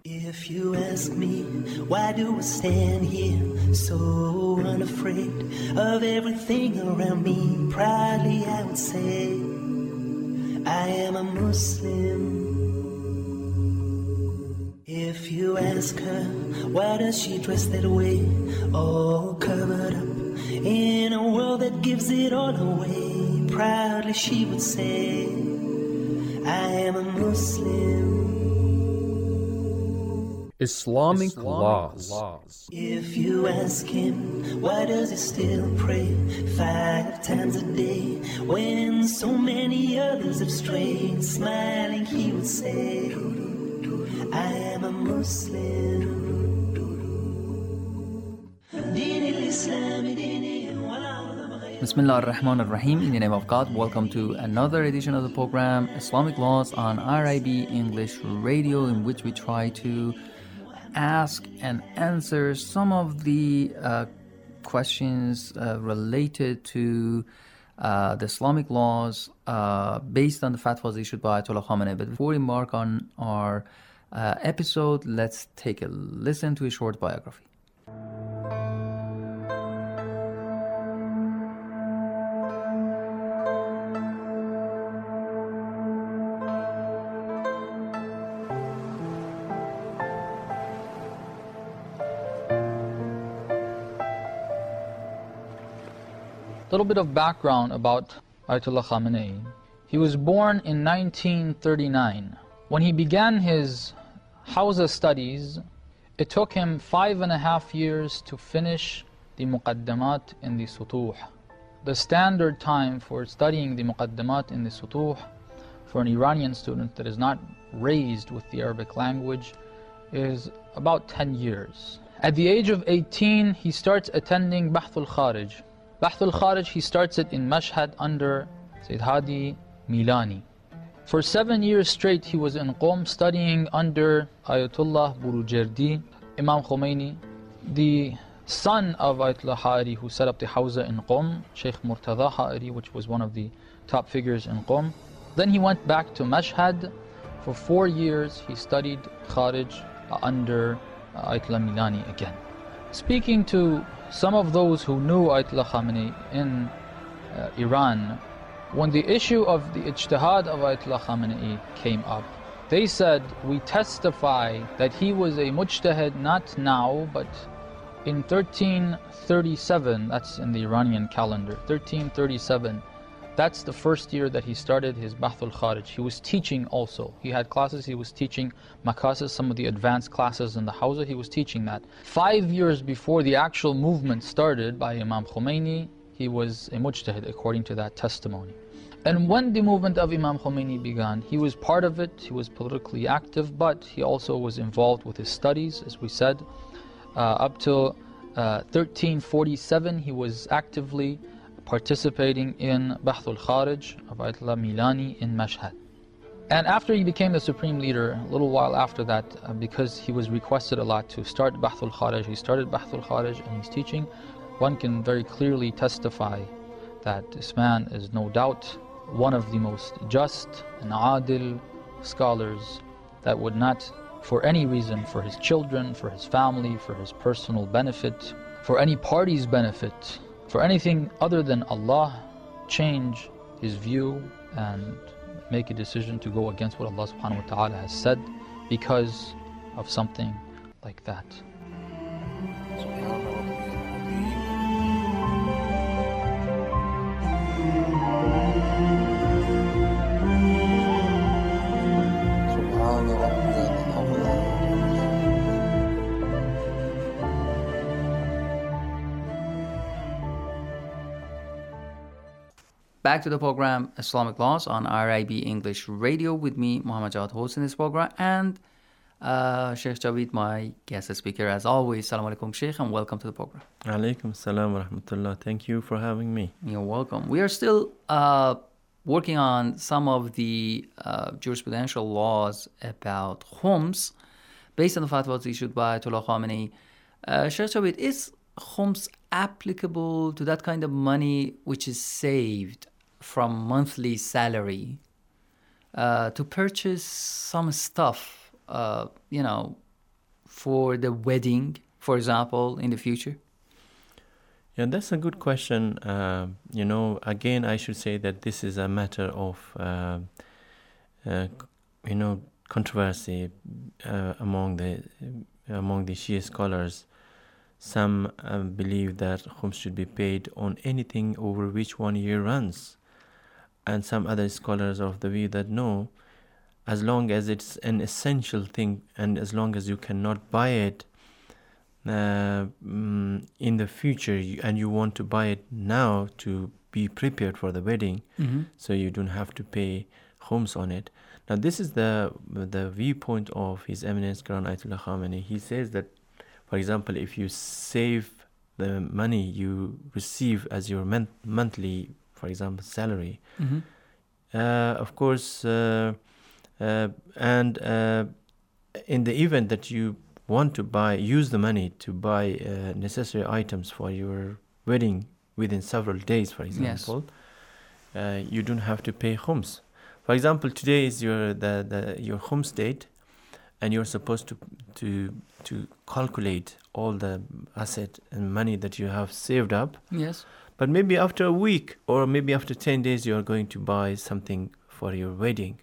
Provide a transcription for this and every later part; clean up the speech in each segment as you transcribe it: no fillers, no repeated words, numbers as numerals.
If you ask me, why do I stand here so unafraid of everything around me? Proudly I would say, I am a Muslim. If you ask her, why does she dress that way, all covered up in a world that gives it all away? Proudly she would say, I am a Muslim. Islamic laws. If you ask him, why does he still pray 5 times a day when so many others have strayed? Smiling he would say, I am a Muslim. Bismillah ar-Rahman ar-Rahim. In the name of God, welcome to another edition of the program Islamic Laws on RIB English Radio, in which we try to ask and answer some of the questions related to the Islamic laws based on the fatwas issued by Ayatollah Khamenei. But before we embark on our episode, let's take a listen to a short biography. A little bit of background about Ayatollah Khamenei. He was born in 1939. When he began his Hawza studies, it took him 5.5 years to finish the Muqaddamat in the Sutuh. The standard time for studying the Muqaddamat in the Sutuh for an Iranian student that is not raised with the Arabic language is about 10 years. At the age of 18, he starts attending Bahth al-Kharij. Bahth al-Kharij, he starts it in Mashhad under Sayyid Hadi Milani. For 7 years straight, he was in Qom studying under Ayatollah Burujerdi, Imam Khomeini, the son of Ayatollah Ha'ari, who set up the Hawza in Qom, Sheikh Murtada Ha'ari, which was one of the top figures in Qom. Then he went back to Mashhad. For 4 years, he studied Kharij under Ayatollah Milani again. Speaking to some of those who knew Ayatollah Khamenei in Iran, when the issue of the ijtihad of Ayatollah Khamenei came up, they said, we testify that he was a mujtahid not now, but in 1337, that's in the Iranian calendar, 1337, that's the first year that he started his Bahth al-Kharij. He was teaching also. He had classes, he was teaching makasis, some of the advanced classes in the Hawza, he was teaching that. 5 years before the actual movement started by Imam Khomeini, he was a mujtahid according to that testimony. And when the movement of Imam Khomeini began, he was part of it, he was politically active, but he also was involved with his studies, as we said. Up till 1347, he was actively participating in Bahth al-Kharij of Ayatollah Milani in Mashhad. And after he became the supreme leader, a little while after that, because he was requested a lot to start Bahth al-Kharij, he started Bahth al-Kharij and he's teaching. One can very clearly testify that this man is no doubt one of the most just and adil scholars that would not, for any reason, for his children, for his family, for his personal benefit, for any party's benefit, for anything other than Allah, change his view and make a decision to go against what Allah subhanahu wa ta'ala has said because of something like that. Back to the program Islamic Laws on RIB English Radio with me, Muhammad Jawad, hosting this program, and Sheikh Javid, my guest speaker as always. Assalamu alaikum, Sheikh, and welcome to the program. Alaikum assalam wa rahmatullah. Thank you for having me. You're welcome. We are still working on some of the jurisprudential laws about khums based on the fatwas issued by Ayatollah Khamenei. Sheikh Javid, is khums applicable to that kind of money which is saved from monthly salary to purchase some stuff, for the wedding, for example, in the future? Yeah, that's a good question. Again, I should say that this is a matter of, controversy among the Shia scholars. Some believe that khums should be paid on anything over which 1 year runs, and some other scholars are of the view that no, as long as it's an essential thing and as long as you cannot buy it in the future and you want to buy it now to be prepared for the wedding, so you don't have to pay khums on it. Now this is the viewpoint of His Eminence Quran Ayatollah Khamenei. He says that, for example, if you save the money you receive as your monthly, for example, salary, of course, and in the event that you want to use the money to buy necessary items for your wedding within several days, for example, you don't have to pay khums. For example, today is your khums date, and you're supposed to calculate all the asset and money that you have saved up. Yes. But maybe after a week or maybe after 10 days, you're going to buy something for your wedding.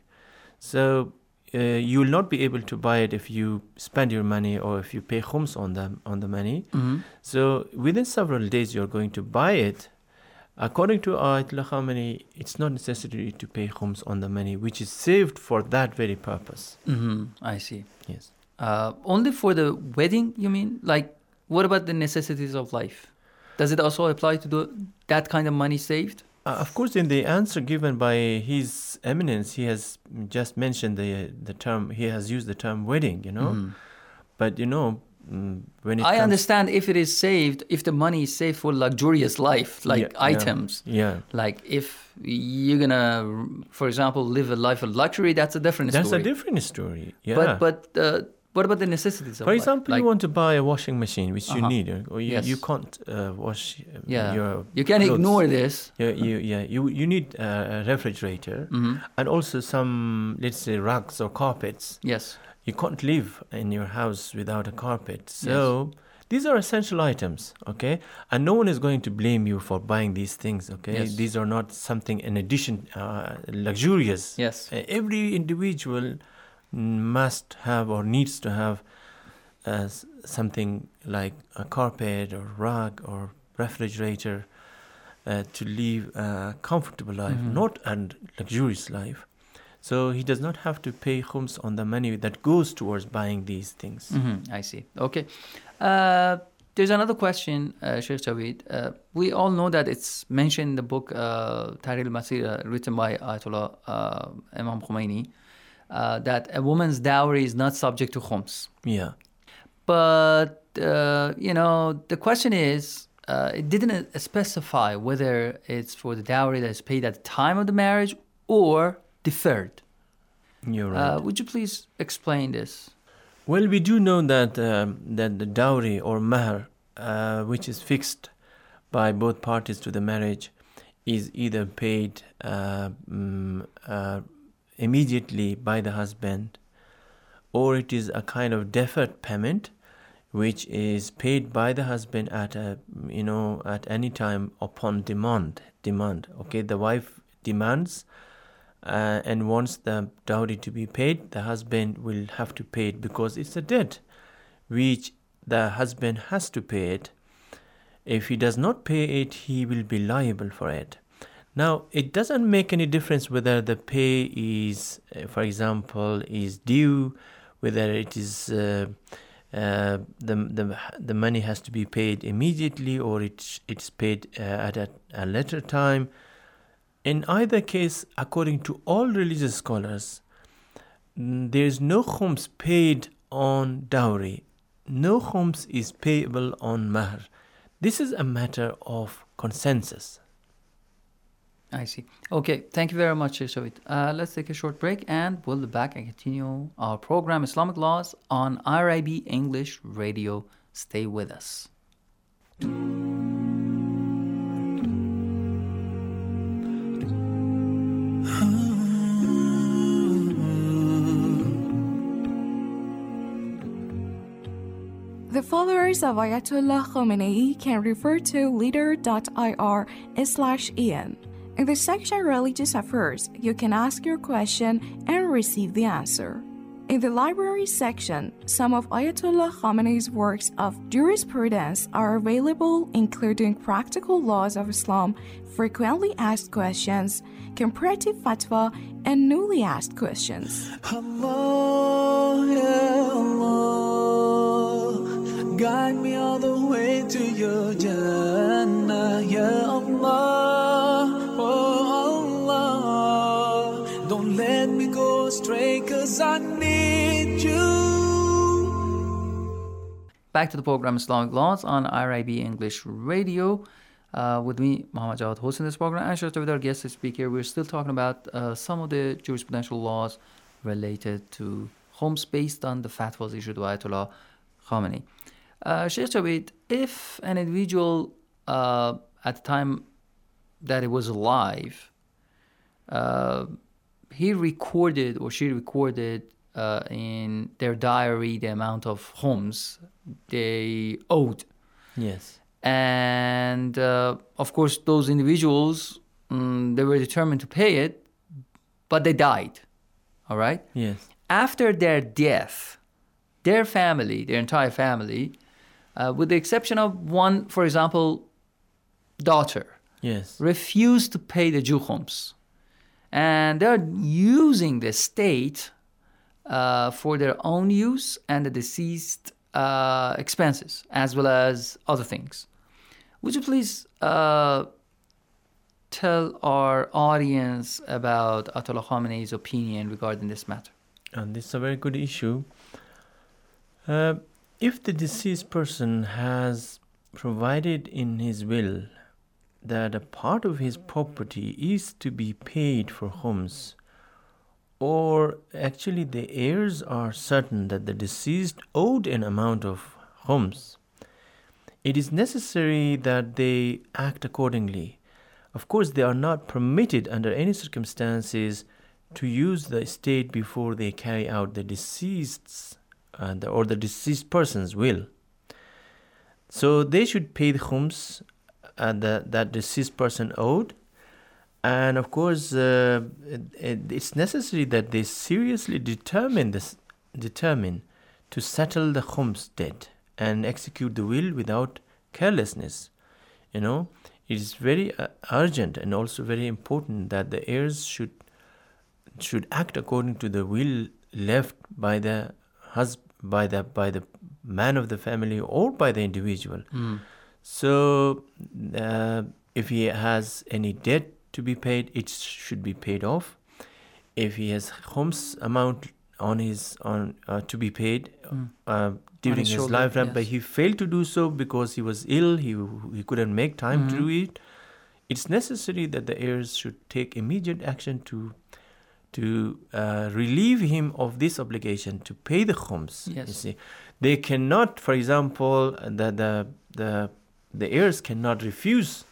So you will not be able to buy it if you spend your money or if you pay khums on the money. So within several days, you're going to buy it. According to Ayatollah Khamenei, it's not necessary to pay khums on the money, which is saved for that very purpose. I see. Yes. Only for the wedding, you mean? Like, what about the necessities of life? Does it also apply to that kind of money saved? Of course, in the answer given by His Eminence, he has just mentioned the term. He has used the term wedding, But when it understand if it is saved, if the money is saved for luxurious life, like items. Yeah. Like if you're gonna, for example, live a life of luxury, that's a different story. That's a different story. Yeah. But what about the necessities of life? For life? example, you want to buy a washing machine, which you need, or you can't wash your You can clothes. ignore this. You need a refrigerator and also some, let's say, rugs or carpets. Yes. You can't live in your house without a carpet. So these are essential items, okay? And no one is going to blame you for buying these things, okay? Yes. These are not something in addition, luxurious. Yes. Every individual must have or needs to have something like a carpet or rug or refrigerator to live a comfortable life, not a luxurious life. So he does not have to pay khums on the money that goes towards buying these things. I see. Okay. There's another question, Sheikh Jaweed. We all know that it's mentioned in the book Tahrir al-Masir, written by Ayatollah Imam Khomeini, that a woman's dowry is not subject to khums. Yeah. But, the question is, it didn't specify whether it's for the dowry that is paid at the time of the marriage or deferred. You're right. Would you please explain this? Well, we do know that that the dowry or mahr, which is fixed by both parties to the marriage, is either paid immediately by the husband, or it is a kind of deferred payment, which is paid by the husband at any time upon demand. Okay, the wife demands and wants the dowry to be paid. The husband will have to pay it because it's a debt which the husband has to pay it. If he does not pay it, he will be liable for it. Now, it doesn't make any difference whether the pay is, for example, is due, whether it is the money has to be paid immediately or it's paid at a later time. In either case, according to all religious scholars, there is no khums paid on dowry. No khums is payable on mahr. This is a matter of consensus. I see. Okay, thank you very much, Sheikh. Let's take a short break and we'll be back and continue our program Islamic Laws on IRIB English Radio. Stay with us. The followers of Ayatollah Khomeini can refer to leader.ir/en. In the section Religious Affairs, you can ask your question and receive the answer. In the library section, some of Ayatollah Khomeini's works of jurisprudence are available, including Practical Laws of Islam, Frequently Asked Questions, Comparative Fatwa, and Newly Asked Questions. Allah, ya Allah, guide me all the way to your Jannah, ya Allah, oh Allah, don't let me go astray, 'cause I need you. Back to the program Islamic Laws on IRIB English Radio. With me, Muhammad Jawad, hosting this program, and with our guest speaker. We're still talking about some of the jurisprudential laws related to homes based on the fatwas issued by Ayatollah Khomeini. Sheikh Javid, if an individual at the time that he was alive, he recorded or she recorded in their diary the amount of homes they owed. Yes. And of course, those individuals, they were determined to pay it, but they died. All right? Yes. After their death, their family, their entire family, with the exception of one, for example, daughter, Yes. refused to pay the jukhums. And they're using the estate for their own use and the deceased expenses, as well as other things. Would you please tell our audience about Ayatollah Khomeini's opinion regarding this matter? And this is a very good issue. If the deceased person has provided in his will that a part of his property is to be paid for homes, or actually the heirs are certain that the deceased owed an amount of homes, it is necessary that they act accordingly. Of course, they are not permitted under any circumstances to use the estate before they carry out the deceased's or the deceased person's will. So they should pay the khums that deceased person owed. And of course, it's necessary that they seriously determine to settle the khums debt and execute the will without carelessness. You know, it is very urgent and also very important that the heirs should act according to the will left by the by the man of the family or by the individual. So if he has any debt to be paid, it should be paid off. If he has khums amount to be paid during his lifetime, yes, but he failed to do so because he was ill, he couldn't make time to do it, it's necessary that the heirs should take immediate action to relieve him of this obligation to pay the khums. Yes. You see, they cannot, for example, the heirs cannot refuse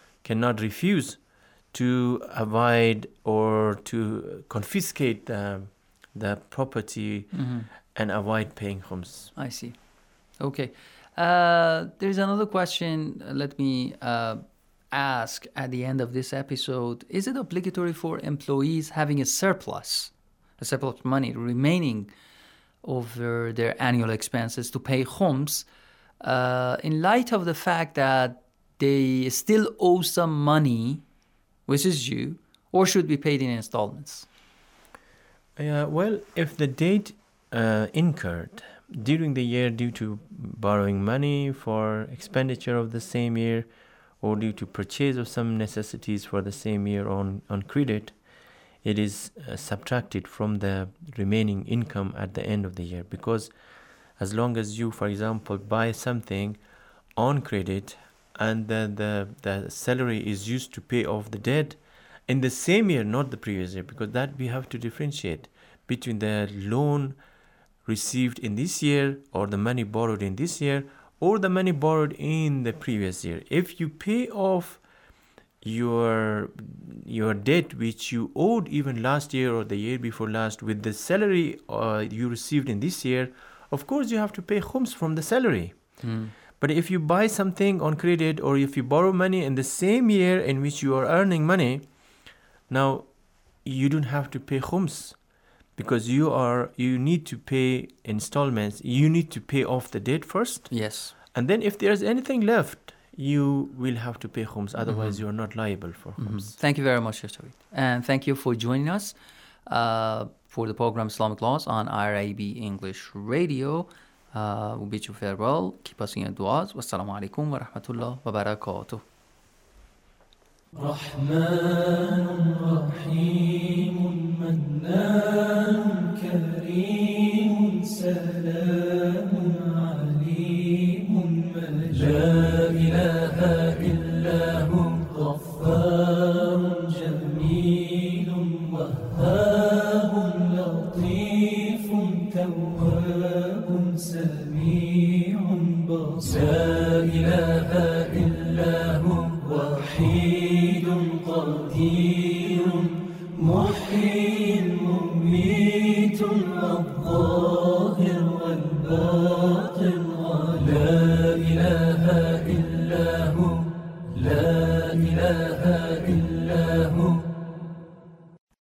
to avoid or to confiscate the property and avoid paying khums. I see. Okay. There's another question. Let me ask at the end of this episode. Is it obligatory for employees having a surplus money remaining over their annual expenses to pay khums in light of the fact that they still owe some money which is due or should be paid in installments? Well, if the debt incurred during the year due to borrowing money for expenditure of the same year or due to purchase of some necessities for the same year on credit, it is subtracted from the remaining income at the end of the year. Because as long as you, for example, buy something on credit and the salary is used to pay off the debt in the same year, not the previous year, because that we have to differentiate between the loan received in this year or the money borrowed in this year or the money borrowed in the previous year. If you pay off your debt which you owed even last year or the year before last with the salary you received in this year, of course you have to pay khums from the salary. But if you buy something on credit, or if you borrow money in the same year in which you are earning money, now you don't have to pay khums, because you need to pay installments. You need to pay off the debt first. Yes. And then if there's anything left, you will have to pay khums. Otherwise, you are not liable for khums. Thank you very much, Sheikh Tawheed. And thank you for joining us for the program Islamic Laws on IRIB English Radio. We bid you farewell. Keep us in your du'as. Wassalamu alaikum wa rahmatullah wa barakatuh. رحمن رحيم منان كريم سلام عليم لا إله إلا هو غفار جميل وهاب لطيف تواب سميع بصير لا إله إلا هو وحيد قدير محيي مميت الظاهر والباطن لا إله إلا